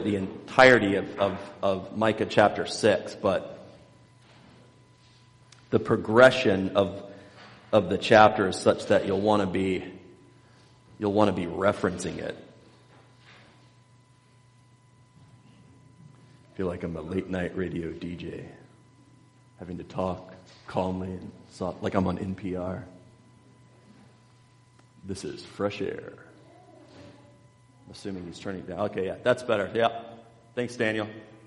the entirety of Micah chapter 6, but the progression of the chapter is such that you'll want to be referencing it. I feel like I'm a late night radio DJ, having to talk calmly and soft, like I'm on NPR. This is Fresh Air. I'm assuming he's turning down. Okay, yeah, that's better. Yeah. Thanks, Daniel.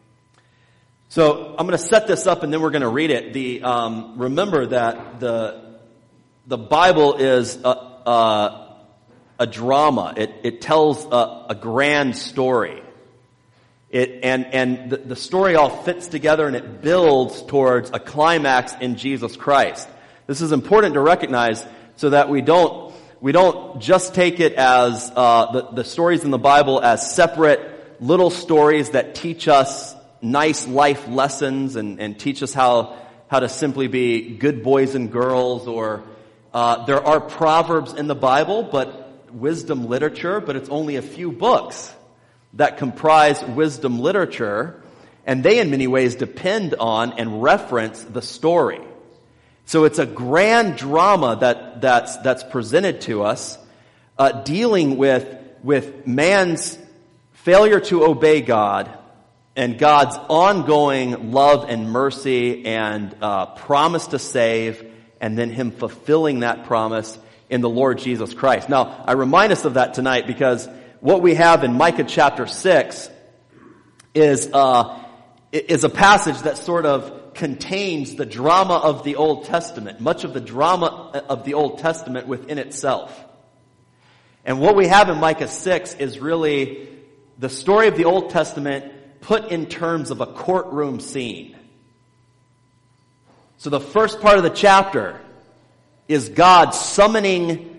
So I'm going to set this up and then we're going to read it. Remember that the Bible is a drama. It tells a grand story. The story all fits together and it builds towards a climax in Jesus Christ. This is important to recognize so that we don't just take it as the stories in the Bible as separate little stories that teach us nice life lessons and teach us how to simply be good boys and girls, or there are proverbs in the Bible, but wisdom literature, but it's only a few books that comprise wisdom literature, and they in many ways depend on and reference the story. So it's a grand drama that's presented to us, dealing with man's failure to obey God and God's ongoing love and mercy and promise to save, and then Him fulfilling that promise in the Lord Jesus Christ. Now, I remind us of that tonight because what we have in Micah chapter 6 is a passage that sort of contains the drama of the Old Testament, much of the drama of the Old Testament within itself. And what we have in Micah 6 is really the story of the Old Testament put in terms of a courtroom scene. So the first part of the chapter is God summoning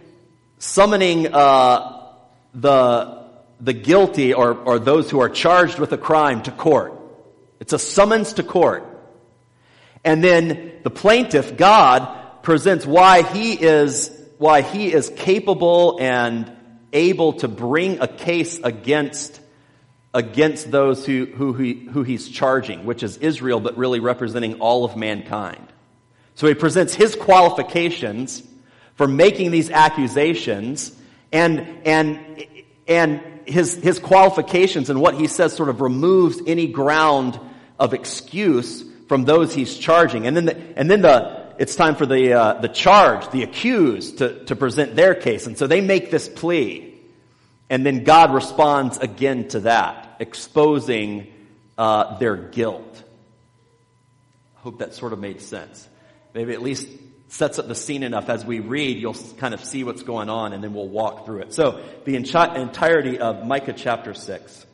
the guilty or those who are charged with a crime to court. It's a summons to court. And then the plaintiff, God, presents why he is capable and able to bring a case against those who he's charging, which is Israel, but really representing all of mankind. So he presents his qualifications for making these accusations, and his qualifications and what he says sort of removes any ground of excuse from those he's charging. And then it's time for the accused to present their case. And so they make this plea. And then God responds again to that, exposing their guilt. I hope that sort of made sense. Maybe at least sets up the scene enough. As we read, you'll kind of see what's going on, and then we'll walk through it. So the entirety of Micah chapter 6.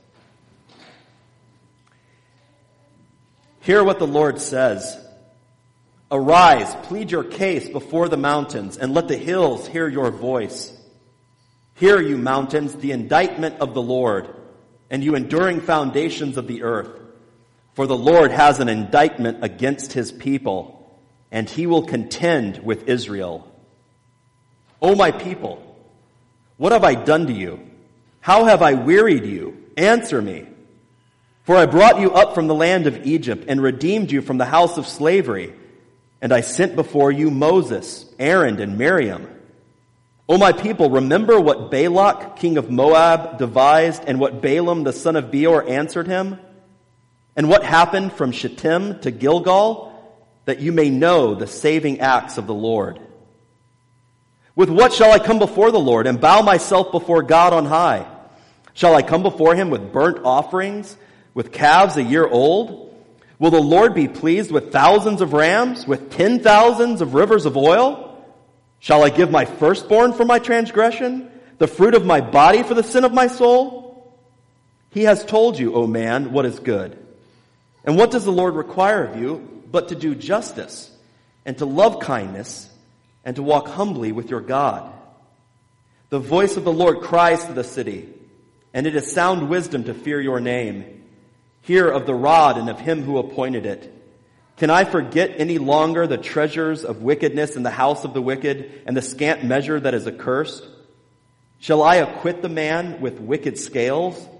Hear what the Lord says. Arise, plead your case before the mountains, and let the hills hear your voice. Hear, you mountains, the indictment of the Lord, and you enduring foundations of the earth. For the Lord has an indictment against his people, and he will contend with Israel. O my people, what have I done to you? How have I wearied you? Answer me. For I brought you up from the land of Egypt and redeemed you from the house of slavery. And I sent before you Moses, Aaron, and Miriam. O my people, remember what Balak, king of Moab, devised, and what Balaam, the son of Beor, answered him, and what happened from Shittim to Gilgal, that you may know the saving acts of the Lord. With what shall I come before the Lord and bow myself before God on high? Shall I come before him with burnt offerings, with calves a year old? Will the Lord be pleased with thousands of rams, with 10,000s of rivers of oil? Shall I give my firstborn for my transgression, the fruit of my body for the sin of my soul? He has told you, O man, what is good. And what does the Lord require of you but to do justice and to love kindness and to walk humbly with your God? The voice of the Lord cries to the city, and it is sound wisdom to fear your name. Hear of the rod and of him who appointed it. Can I forget any longer the treasures of wickedness in the house of the wicked and the scant measure that is accursed? Shall I acquit the man with wicked scales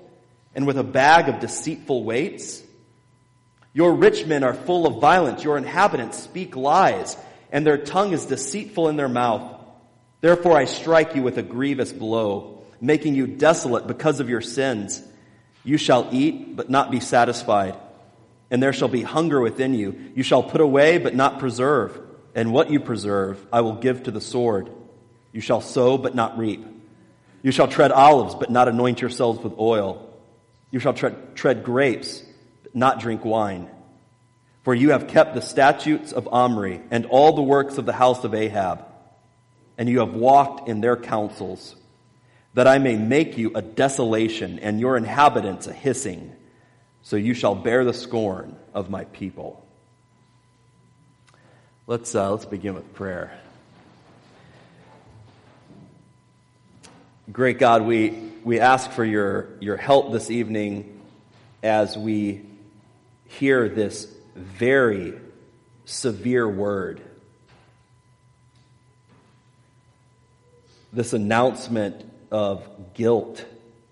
and with a bag of deceitful weights? Your rich men are full of violence. Your inhabitants speak lies, and their tongue is deceitful in their mouth. Therefore I strike you with a grievous blow, making you desolate because of your sins. You shall eat, but not be satisfied, and there shall be hunger within you. You shall put away, but not preserve, and what you preserve I will give to the sword. You shall sow, but not reap. You shall tread olives, but not anoint yourselves with oil. You shall tread grapes, but not drink wine. For you have kept the statutes of Omri and all the works of the house of Ahab, and you have walked in their counsels, that I may make you a desolation and your inhabitants a hissing, so you shall bear the scorn of my people. Let's begin with prayer. Great God, we ask for your help this evening as we hear this very severe word. This announcement of guilt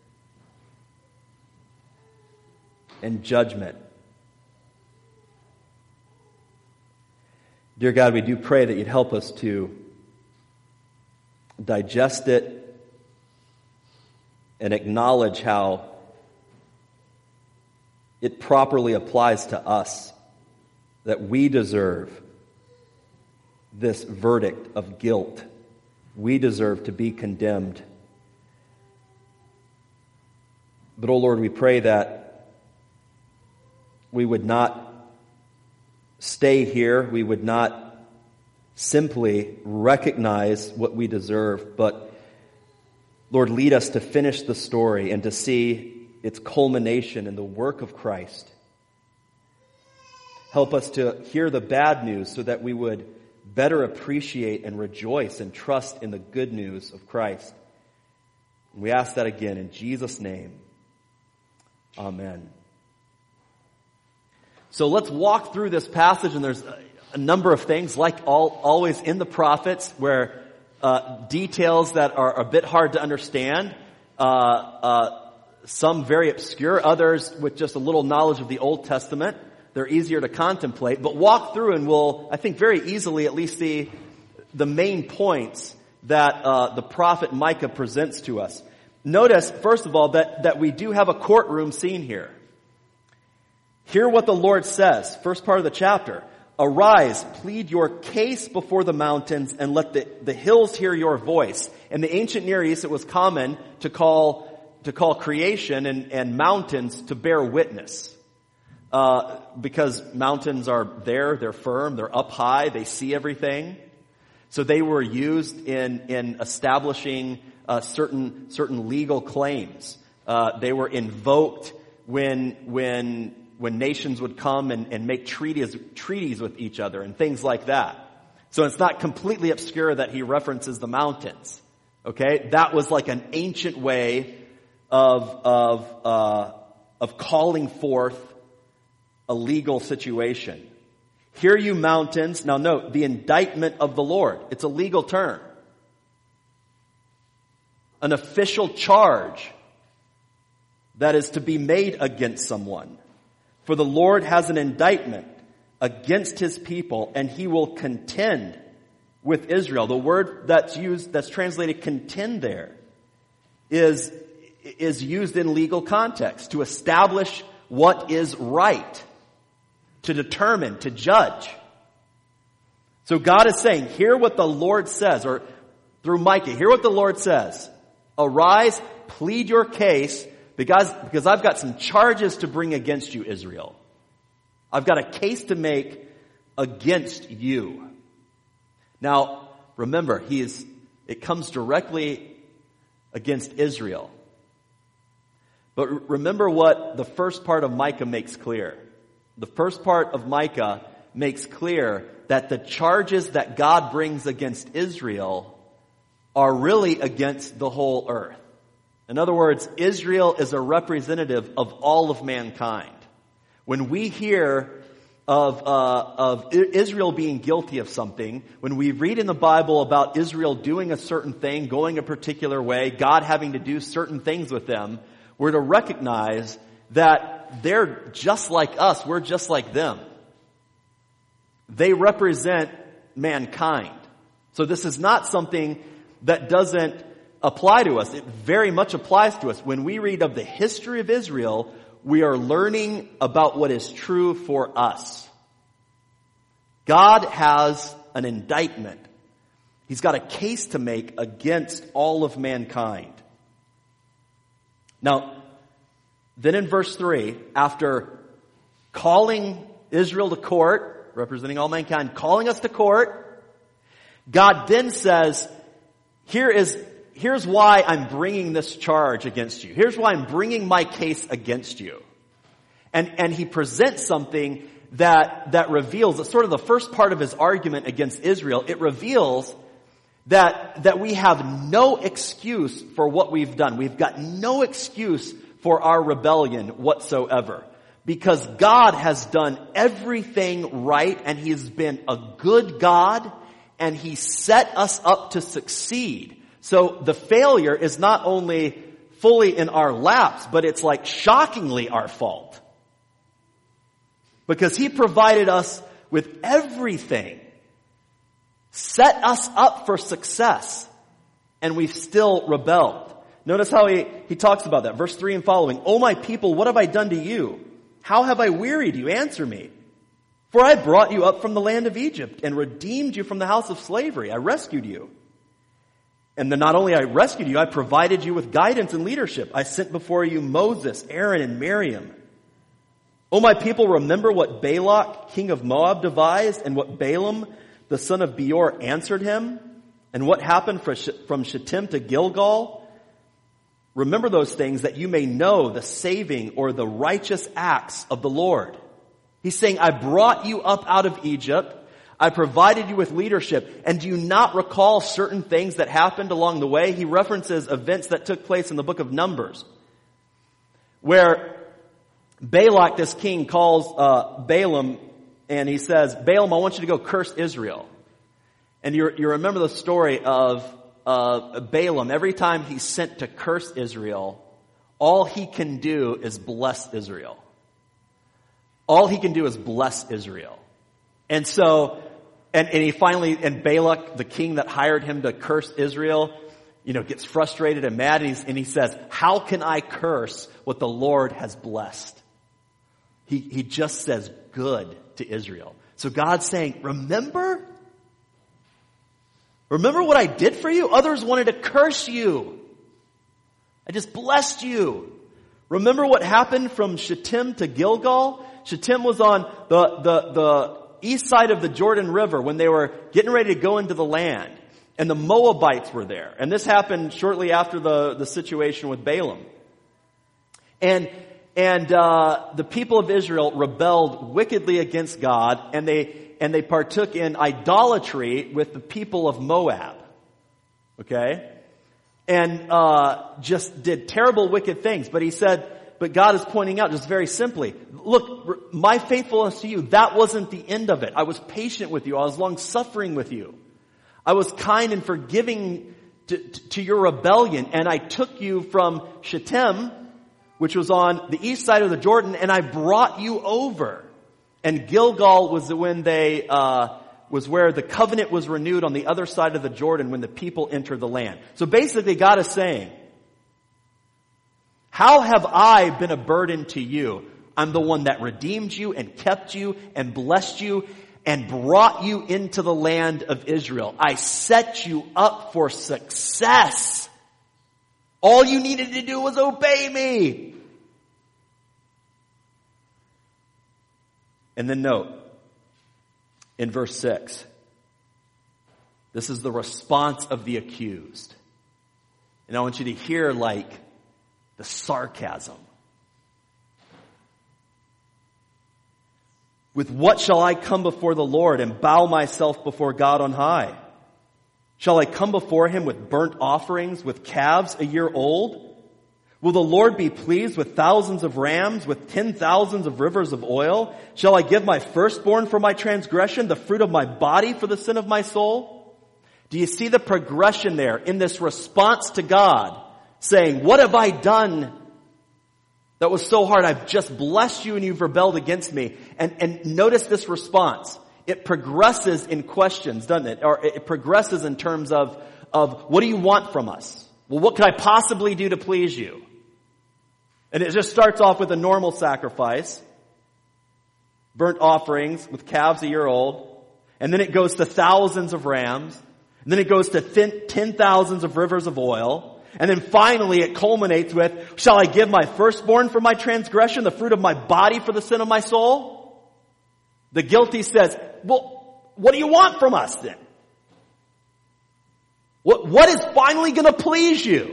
and judgment. Dear God, we do pray that you'd help us to digest it and acknowledge how it properly applies to us, that we deserve this verdict of guilt. We deserve to be condemned. But, oh Lord, we pray that we would not stay here. We would not simply recognize what we deserve, but Lord, lead us to finish the story and to see its culmination in the work of Christ. Help us to hear the bad news so that we would better appreciate and rejoice and trust in the good news of Christ. We ask that again in Jesus' name. Amen. So let's walk through this passage, and there's a number of things, like always in the prophets, where details that are a bit hard to understand, some very obscure, others with just a little knowledge of the Old Testament. They're easier to contemplate, but walk through and we'll, I think, very easily at least see the main points that the prophet Micah presents to us. Notice, first of all, that we do have a courtroom scene here. Hear what the Lord says, first part of the chapter. Arise, plead your case before the mountains, and let the hills hear your voice. In the ancient Near East, it was common to call creation and mountains to bear witness. Because mountains are there, they're firm, they're up high, they see everything. So they were used in establishing certain legal claims. They were invoked when nations would come and make treaties with each other and things like that. So it's not completely obscure that he references the mountains. Okay? That was like an ancient way of calling forth a legal situation. Hear you mountains. Now note, the indictment of the Lord. It's a legal term. An official charge that is to be made against someone. For the Lord has an indictment against his people, and he will contend with Israel. The word that's translated contend there, is used in legal context to establish what is right, to determine, to judge. So God is saying, hear what the Lord says, or through Micah, hear what the Lord says. Arise, plead your case, because I've got some charges to bring against you, Israel. I've got a case to make against you. Now, remember, it comes directly against Israel. But remember what the first part of Micah makes clear. The first part of Micah makes clear that the charges that God brings against Israel are really against the whole earth. In other words, Israel is a representative of all of mankind. When we hear of Israel being guilty of something, when we read in the Bible about Israel doing a certain thing, going a particular way, God having to do certain things with them, We're to recognize that they're just like us. We're just like them. They represent mankind. So this is not something that doesn't apply to us. It very much applies to us. When we read of the history of Israel, we are learning about what is true for us. God has an indictment. He's got a case to make against all of mankind. Now, then in verse 3, after calling Israel to court, representing all mankind, calling us to court, God then says, here's why I'm bringing this charge against you. Here's why I'm bringing my case against you. And he presents something that reveals, it's sort of the first part of his argument against Israel. It reveals that we have no excuse for what we've done. We've got no excuse for our rebellion whatsoever. Because God has done everything right, and He's been a good God, and He set us up to succeed. So the failure is not only fully in our laps, but it's like shockingly our fault. Because He provided us with everything, set us up for success, and we've still rebelled. Notice how he talks about that. Verse 3 and following. "O my people, what have I done to you? How have I wearied you? Answer me. For I brought you up from the land of Egypt and redeemed you from the house of slavery. I rescued you. And then not only I rescued you, I provided you with guidance and leadership. I sent before you Moses, Aaron, and Miriam. O my people, remember what Balak, king of Moab, devised, and what Balaam, the son of Beor, answered him, and what happened from Shittim to Gilgal. Remember those things, that you may know the saving or the righteous acts of the Lord." He's saying, I brought you up out of Egypt. I provided you with leadership. And do you not recall certain things that happened along the way? He references events that took place in the book of Numbers, where Balak, this king, calls Balaam, and he says, "Balaam, I want you to go curse Israel." And you remember the story of Balaam. Every time he's sent to curse Israel, all he can do is bless Israel. All he can do is bless Israel. And so, and he finally, and Balak, the king that hired him to curse Israel, gets frustrated and mad, and he says, "How can I curse what the Lord has blessed?" He just says good to Israel. So God's saying, remember what I did for you? Others wanted to curse you. I just blessed you. Remember what happened from Shittim to Gilgal? Shittim was on the east side of the Jordan River when they were getting ready to go into the land. And the Moabites were there. And this happened shortly after the situation with Balaam. And the people of Israel rebelled wickedly against God, and they partook in idolatry with the people of Moab. Okay? And just did terrible, wicked things. But God is pointing out just very simply, look, my faithfulness to you, that wasn't the end of it. I was patient with you. I was long-suffering with you. I was kind and forgiving to your rebellion. And I took you from Shittim, which was on the east side of the Jordan, and I brought you over. And Gilgal was when was where the covenant was renewed on the other side of the Jordan when the people entered the land. So basically God is saying, how have I been a burden to you? I'm the one that redeemed you and kept you and blessed you and brought you into the land of Israel. I set you up for success. All you needed to do was obey me. And then note, in verse 6, this is the response of the accused. And I want you to hear the sarcasm. "With what shall I come before the Lord and bow myself before God on high? Shall I come before Him with burnt offerings, with calves a year old? Will the Lord be pleased with thousands of rams, with 10,000s of rivers of oil? Shall I give my firstborn for my transgression, the fruit of my body for the sin of my soul?" Do you see the progression there in this response to God, saying, what have I done That was so hard. I've just blessed you and you've rebelled against me. And notice this response. It progresses in questions, doesn't it? Or it progresses in terms of what do you want from us? Well, what could I possibly do to please you? And it just starts off with a normal sacrifice. Burnt offerings with calves a year old. And then it goes to thousands of rams. And then it goes to 10,000s of rivers of oil. And then finally it culminates with, shall I give my firstborn for my transgression, the fruit of my body for the sin of my soul? The guilty says, well, what do you want from us then? What is finally going to please you?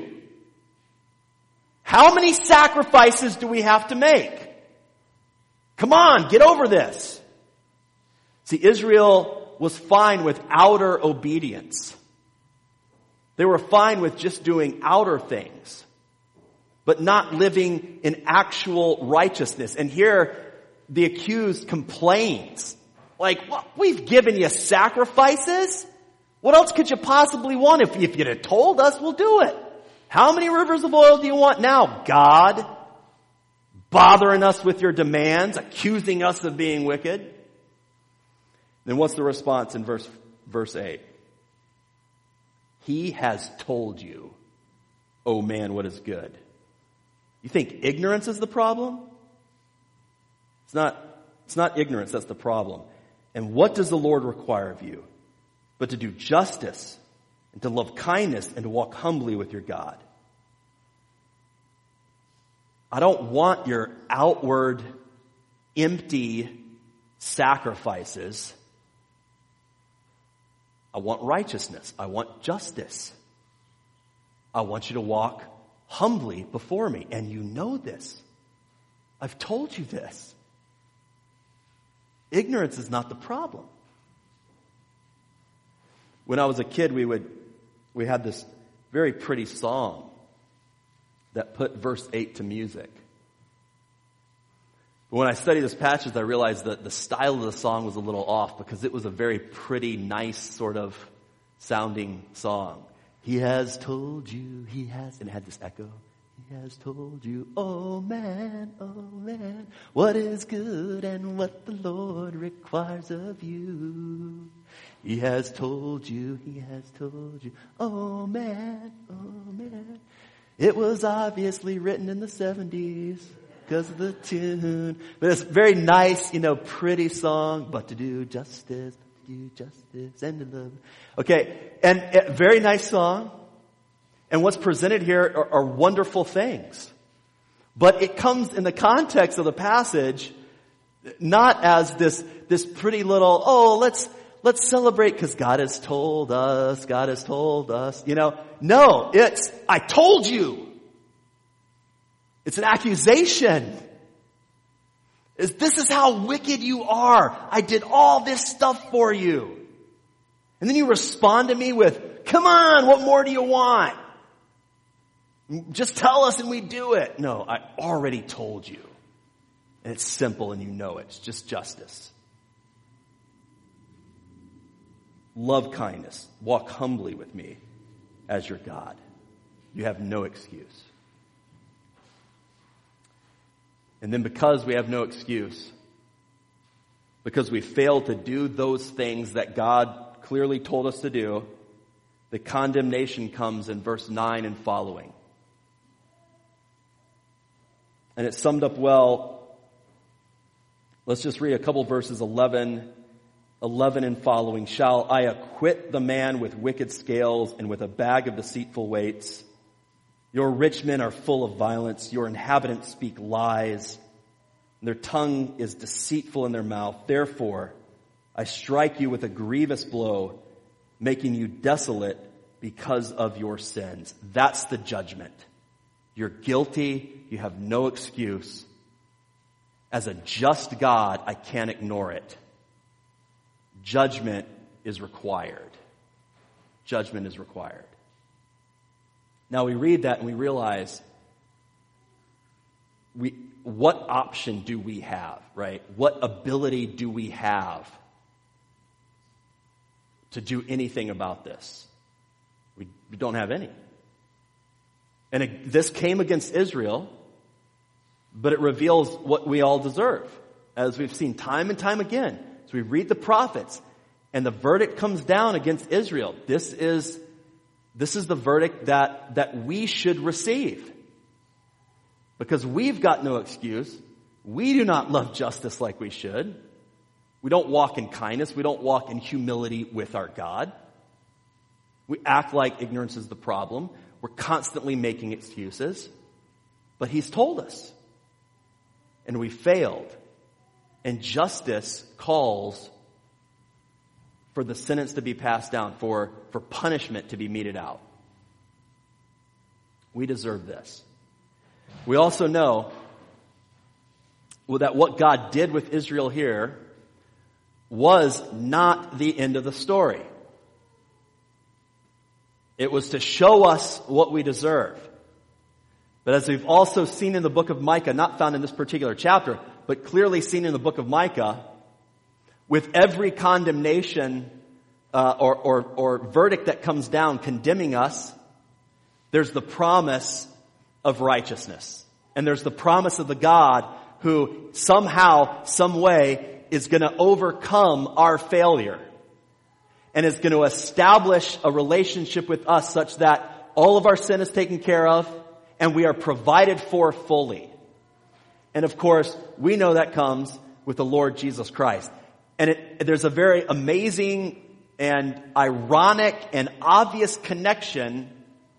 How many sacrifices do we have to make? Come on, get over this. See, Israel was fine with outer obedience. They were fine with just doing outer things, but not living in actual righteousness. And here, the accused complains. Like, well, we've given you sacrifices. What else could you possibly want? If you'd have told us, we'll do it. How many rivers of oil do you want now, God? Bothering us with your demands, accusing us of being wicked. Then what's the response in verse 8? He has told you, oh man, what is good. You think ignorance is the problem? It's not ignorance that's the problem. And what does the Lord require of you? But to do justice, and to love kindness, and to walk humbly with your God. I don't want your outward, empty sacrifices. I want righteousness. I want justice. I want you to walk humbly before me. And you know this. I've told you this. Ignorance is not the problem. When I was a kid, we had this very pretty song that put verse 8 to music. But when I studied this passage, I realized that the style of the song was a little off because it was a very pretty, nice sort of sounding song. He has told you, he has, and it had this echo. He has told you, oh man, what is good and what the Lord requires of you. He has told you, oh man. It was obviously written in the 70s because of the tune. But it's a very nice, pretty song. But to do justice, and to love. Okay, and a very nice song. And what's presented here are wonderful things. But it comes in the context of the passage not as this pretty little, let's celebrate because God has told us. No, it's, I told you. It's an accusation. This is how wicked you are. I did all this stuff for you. And then you respond to me with, come on, what more do you want? Just tell us and we do it. No, I already told you. And it's simple and you know it. It's just justice. Love kindness. Walk humbly with me as your God. You have no excuse. And then because we have no excuse, because we failed to do those things that God clearly told us to do, the condemnation comes in verse 9 and following. And it's summed up well. Let's just read a couple verses 11 and following. Shall I acquit the man with wicked scales and with a bag of deceitful weights? Your rich men are full of violence. Your inhabitants speak lies. Their tongue is deceitful in their mouth. Therefore, I strike you with a grievous blow, making you desolate because of your sins. That's the judgment. You're guilty. You have no excuse. As a just God, I can't ignore it. Judgment is required. Judgment is required. Now we read that and we realize what option do we have, right? What ability do we have to do anything about this? We don't have any. And this came against Israel, but it reveals what we all deserve, as we've seen time and time again. As we read the prophets, and the verdict comes down against Israel. This is the verdict that we should receive. Because we've got no excuse. We do not love justice like we should. We don't walk in kindness. We don't walk in humility with our God. We act like ignorance is the problem. We're constantly making excuses. But He's told us. And we failed. And justice calls for the sentence to be passed down, for punishment to be meted out. We deserve this. We also know that what God did with Israel here was not the end of the story. It was to show us what we deserve. But as we've also seen in the book of Micah, not found in this particular chapter, but clearly seen in the book of Micah, with every condemnation or verdict that comes down condemning us, there's the promise of righteousness. And there's the promise of the God who somehow, some way, is going to overcome our failure. And is going to establish a relationship with us such that all of our sin is taken care of and we are provided for fully. And of course, we know that comes with the Lord Jesus Christ. And there's a very amazing and ironic and obvious connection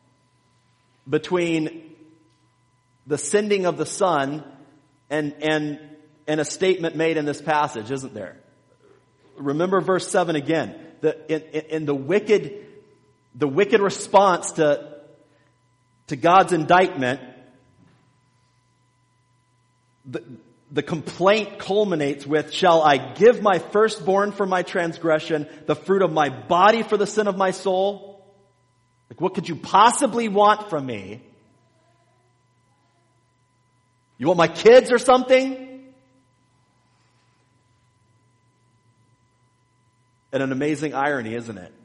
between the sending of the Son and a statement made in this passage, isn't there? Remember verse 7 again. In the wicked response to God's indictment, the complaint culminates with, "Shall I give my firstborn for my transgression, the fruit of my body for the sin of my soul?" Like, what could you possibly want from me? You want my kids or something? And an amazing irony, isn't it?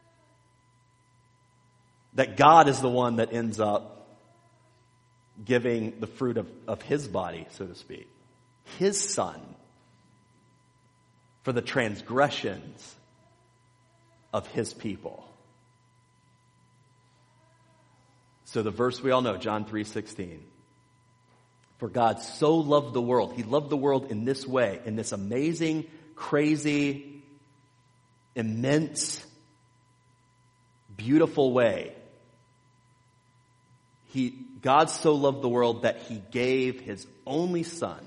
That God is the one that ends up giving the fruit of His body, so to speak. His Son for the transgressions of His people. So the verse we all know, John 3:16. For God so loved the world. He loved the world in this way, in this amazing, crazy, immense, beautiful way. God so loved the world that He gave His only Son,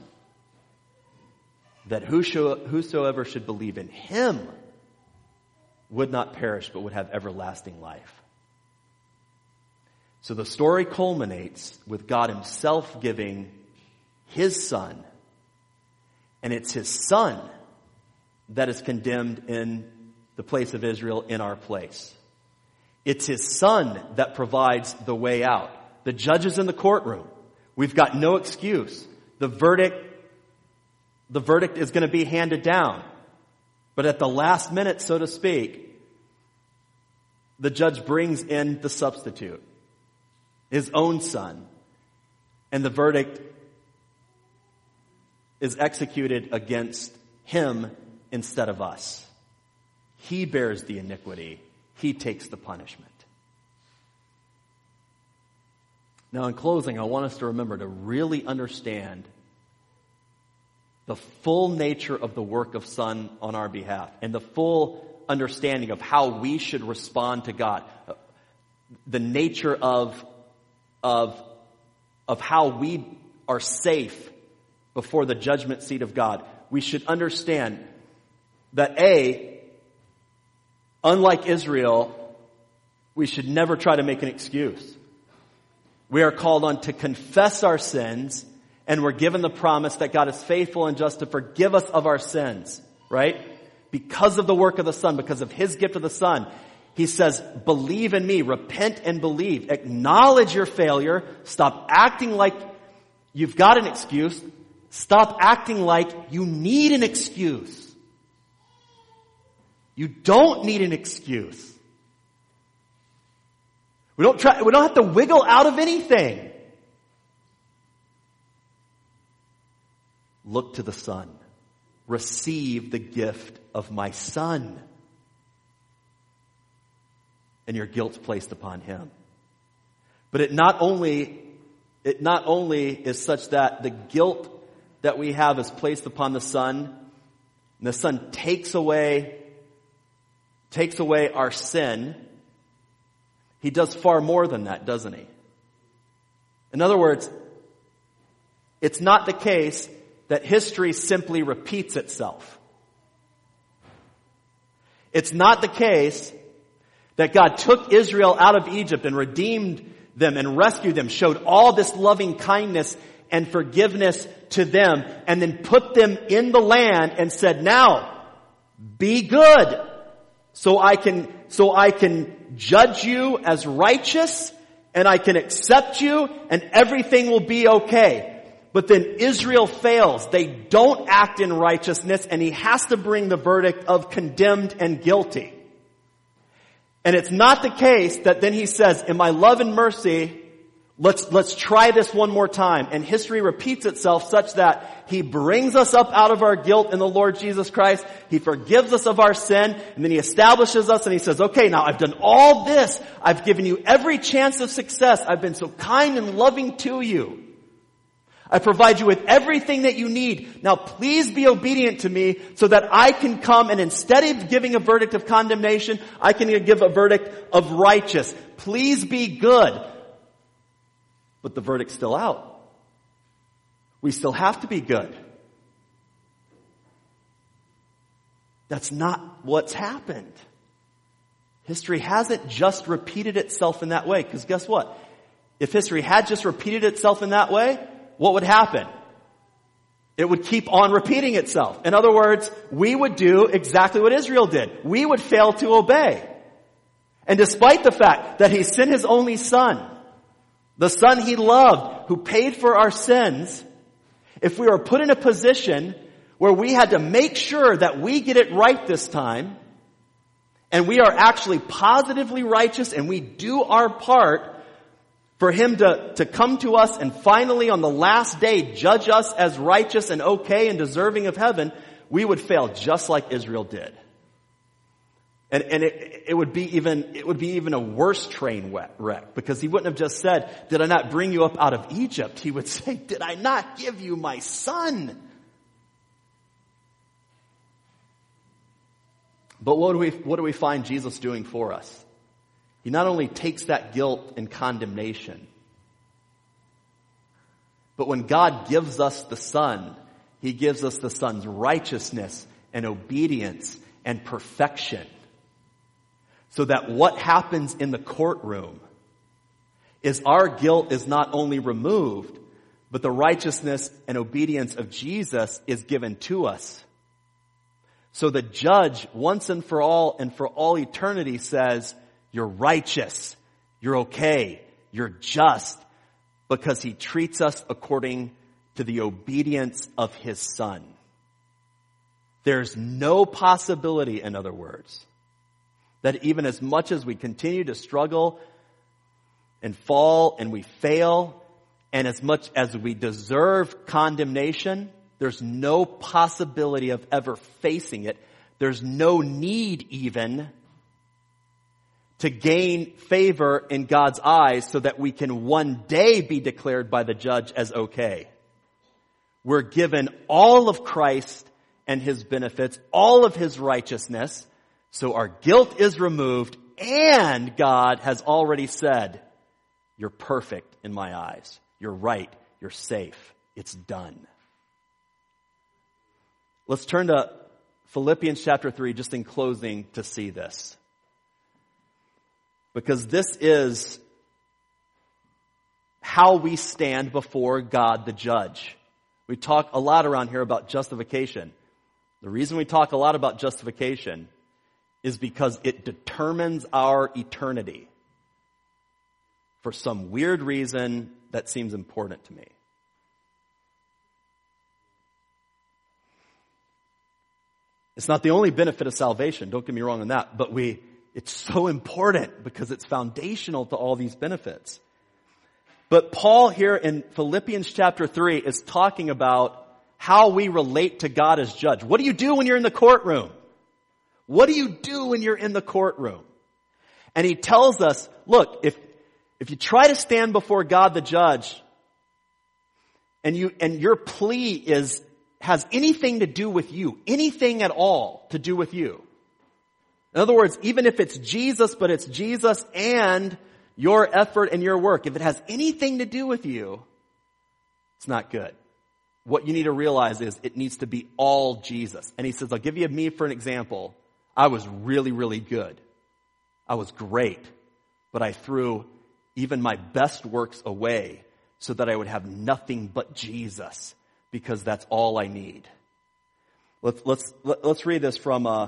that whosoever should believe in Him would not perish but would have everlasting life. So the story culminates with God Himself giving His Son, and it's His Son that is condemned in the place of Israel in our place. It's His Son that provides the way out. The judge is in the courtroom. We've got no excuse. The verdict is going to be handed down. But at the last minute, so to speak, the judge brings in the substitute, His own Son, and the verdict is executed against Him instead of us. He bears the iniquity. He takes the punishment. Now, in closing, I want us to remember to really understand the full nature of the work of Son on our behalf and the full understanding of how we should respond to God. The nature of how we are safe before the judgment seat of God. We should understand that unlike Israel, we should never try to make an excuse. We are called on to confess our sins, and we're given the promise that God is faithful and just to forgive us of our sins, right? Because of the work of the Son, because of His gift of the Son. He says, believe in me, repent and believe. Acknowledge your failure. Stop acting like you've got an excuse. Stop acting like you need an excuse. You don't need an excuse. We don't have to wiggle out of anything. look to the Son. Receive the gift of my Son. And your guilt's placed upon him. But it not only is such that the guilt that we have is placed upon the Son, and the Son takes away our sin. He does far more than that, doesn't he? In other words, it's not the case that history simply repeats itself. It's not the case that God took Israel out of Egypt and redeemed them and rescued them, showed all this loving kindness and forgiveness to them, and then put them in the land and said, now, be good, so I can judge you as righteous, and I can accept you, and everything will be okay. But then Israel fails. They don't act in righteousness, and he has to bring the verdict of condemned and guilty. And it's not the case that then he says, in my love and mercy, let's try this one more time. And history repeats itself such that he brings us up out of our guilt in the Lord Jesus Christ. He forgives us of our sin, and then he establishes us and he says, okay, now I've done all this. I've given you every chance of success. I've been so kind and loving to you. I provide you with everything that you need. Now please be obedient to me so that I can come and instead of giving a verdict of condemnation, I can give a verdict of righteous. Please be good. But the verdict's still out. We still have to be good. That's not what's happened. History hasn't just repeated itself in that way. Because guess what? If history had just repeated itself in that way, what would happen? It would keep on repeating itself. In other words, we would do exactly what Israel did. We would fail to obey. And despite the fact that he sent his only Son, the Son he loved, who paid for our sins, if we were put in a position where we had to make sure that we get it right this time, and we are actually positively righteous and we do our part, for him to come to us and finally on the last day judge us as righteous and okay and deserving of heaven, we would fail just like Israel did. And it would be even a worse train wreck, because he wouldn't have just said, did I not bring you up out of Egypt? He would say, did I not give you my Son? But what do we find Jesus doing for us? He not only takes that guilt and condemnation, but when God gives us the Son, he gives us the Son's righteousness and obedience and perfection. So that what happens in the courtroom is our guilt is not only removed, but the righteousness and obedience of Jesus is given to us. So the judge, once and for all eternity, says, you're righteous, you're okay, you're just, because he treats us according to the obedience of his Son. There's no possibility, in other words, that even as much as we continue to struggle and fall and we fail, and as much as we deserve condemnation, there's no possibility of ever facing it. There's no need even to gain favor in God's eyes so that we can one day be declared by the judge as okay. We're given all of Christ and his benefits, all of his righteousness, so our guilt is removed, and God has already said, you're perfect in my eyes. You're right. You're safe. It's done. Let's turn to Philippians chapter 3 just in closing to see this. Because this is how we stand before God the judge. We talk a lot around here about justification. The reason we talk a lot about justification is because it determines our eternity for some weird reason that seems important to me. It's not the only benefit of salvation, don't get me wrong on that, but it's so important because it's foundational to all these benefits. But Paul here in Philippians chapter 3 is talking about how we relate to God as judge. What do you do when you're in the courtroom? What do you do when you're in the courtroom? And he tells us, look, if you try to stand before God the judge, and your plea has anything to do with you, anything at all to do with you. In other words, even if it's Jesus, but it's Jesus and your effort and your work, if it has anything to do with you, it's not good. What you need to realize is it needs to be all Jesus. And he says, I'll give you me for an example. I was really, really good. I was great. But I threw even my best works away so that I would have nothing but Jesus, because that's all I need. Let's read this from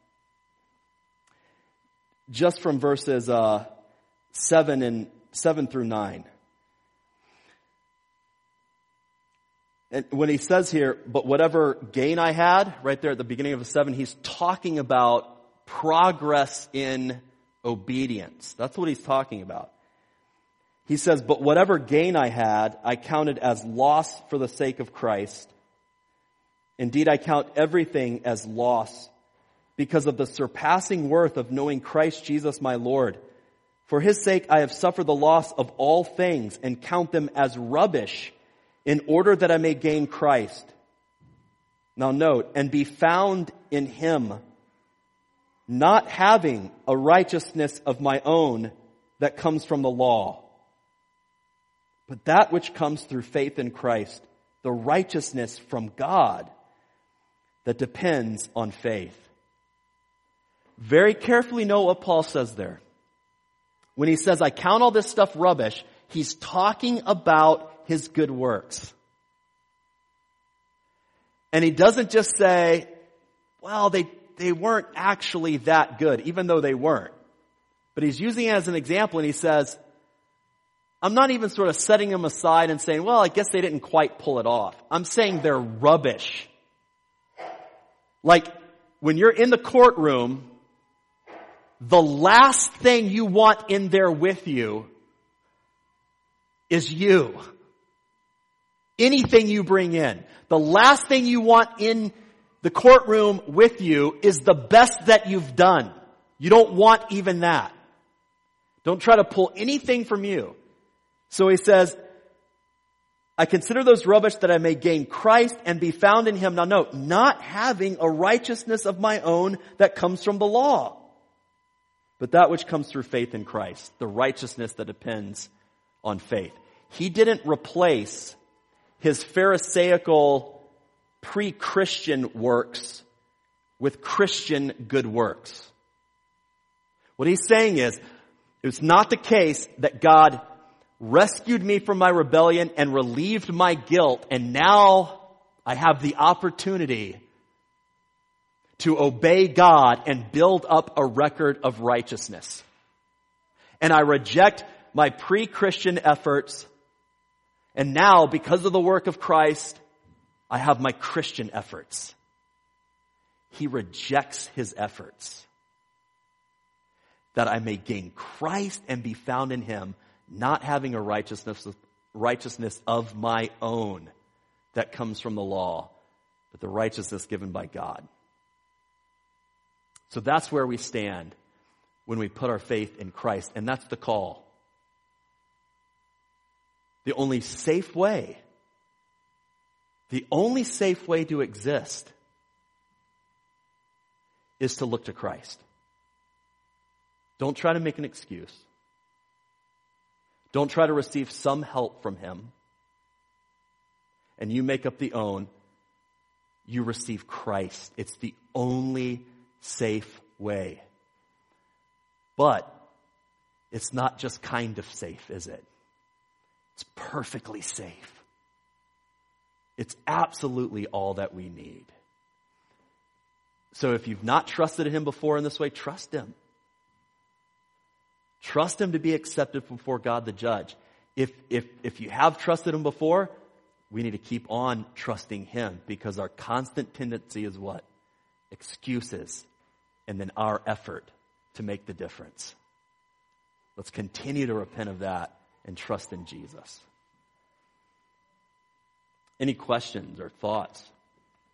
just from verses 7 through 9. And when he says here, but whatever gain I had, right there at the beginning of the 7, he's talking about progress in obedience. That's what he's talking about. He says, but whatever gain I had, I counted as loss for the sake of Christ. Indeed, I count everything as loss because of the surpassing worth of knowing Christ Jesus my Lord. For his sake I have suffered the loss of all things and count them as rubbish in order that I may gain Christ. Now note, and be found in him, not having a righteousness of my own that comes from the law, but that which comes through faith in Christ, the righteousness from God that depends on faith. Very carefully note what Paul says there. When he says, I count all this stuff rubbish, he's talking about his good works. And he doesn't just say, well, they weren't actually that good, even though they weren't. But he's using it as an example, and he says, I'm not even sort of setting them aside and saying, well, I guess they didn't quite pull it off. I'm saying they're rubbish. Like, when you're in the courtroom, the last thing you want in there with you is you. Anything you bring in. The last thing you want in the courtroom with you is the best that you've done. You don't want even that. Don't try to pull anything from you. So he says, I consider those rubbish that I may gain Christ and be found in him. Now note, not having a righteousness of my own that comes from the law, but that which comes through faith in Christ, the righteousness that depends on faith. He didn't replace his Pharisaical pre-Christian works with Christian good works. What he's saying is, it's not the case that God rescued me from my rebellion and relieved my guilt, and now I have the opportunity to obey God and build up a record of righteousness. And I reject my pre-Christian efforts, and now, because of the work of Christ, I have my Christian efforts. He rejects his efforts, that I may gain Christ and be found in him, not having a righteousness of my own that comes from the law, but the righteousness given by God. So that's where we stand when we put our faith in Christ, and that's the call. The only safe way to exist is to look to Christ. Don't try to make an excuse. Don't try to receive some help from him, and you make up the own. You receive Christ. It's the only safe way. But it's not just kind of safe, is it? It's perfectly safe. It's absolutely all that we need. So if you've not trusted him before in this way, trust him. Trust him to be accepted before God the judge. If you have trusted him before, we need to keep on trusting him, because our constant tendency is what? Excuses, and then our effort to make the difference. Let's continue to repent of that and trust in Jesus. Any questions or thoughts?